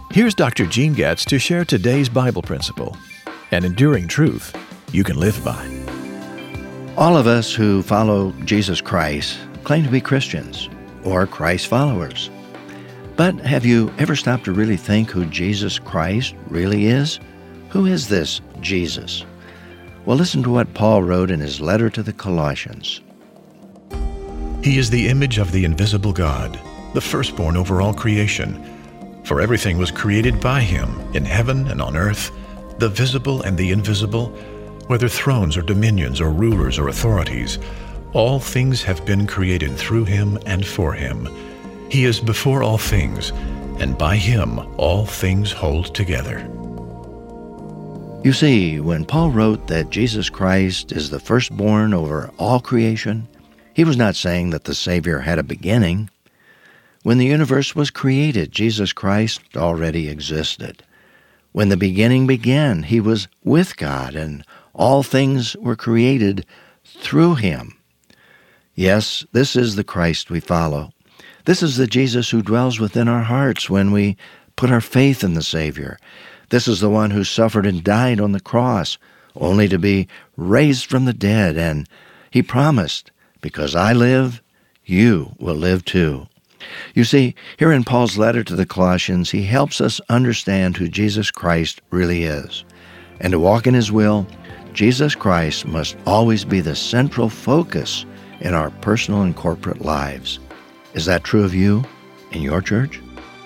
Here's Dr. Gene Getz to share today's Bible principle, an enduring truth you can live by. All of us who follow Jesus Christ claim to be Christians or Christ followers. But have you ever stopped to really think who Jesus Christ really is? Who is this Jesus? Well, listen to what Paul wrote in his letter to the Colossians. He is the image of the invisible God, the firstborn over all creation. For everything was created by him, in heaven and on earth, the visible and the invisible, whether thrones or dominions or rulers or authorities. All things have been created through him and for him. He is before all things, and by him all things hold together. You see, when Paul wrote that Jesus Christ is the firstborn over all creation, he was not saying that the Savior had a beginning. When the universe was created, Jesus Christ already existed. When the beginning began, he was with God, and all things were created through him. Yes, this is the Christ we follow. This is the Jesus who dwells within our hearts when we put our faith in the Savior. This is the one who suffered and died on the cross, only to be raised from the dead. And he promised, because I live, you will live too. You see, here in Paul's letter to the Colossians, he helps us understand who Jesus Christ really is. And to walk in his will, Jesus Christ must always be the central focus in our personal and corporate lives. Is that true of you in your church?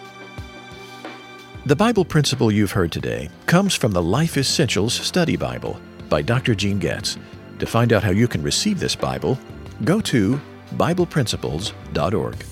The Bible principle you've heard today comes from the Life Essentials Study Bible by Dr. Gene Getz. To find out how you can receive this Bible, go to BiblePrinciples.org.